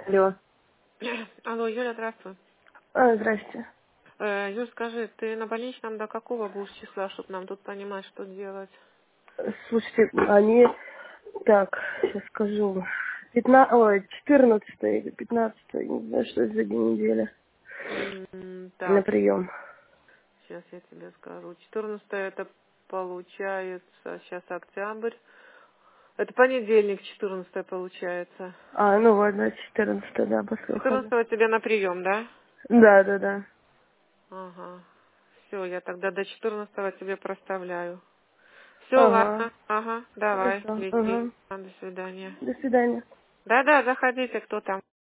Алло. Алло, Юля, здравствуй. Здрасте. Юль, скажи, ты на больничном до какого будешь числа, чтобы нам тут понимать, что делать? Слушайте, они... Так, сейчас скажу. 14 или 15, не знаю, что это за день недели. На Так, прием. сейчас я тебе скажу. 14 это получается, сейчас октябрь. Это понедельник, 14 получается. Ну вот, да, 14, да, после выхода. 14 тебе на прием, да? Да. Ага. Все, я тогда до 14 тебе проставляю. Все, Ага, ладно. Ага, давай, хорошо. веди. Ага. До свидания. До свидания. Да-да, заходите, кто там.